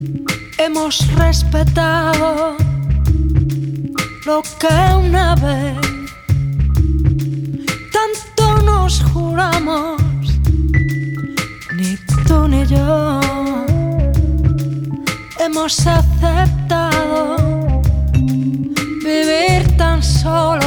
Hemos respetado lo que una vez tanto nos juramos, ni tú ni yo. Hemos aceptado vivir tan solo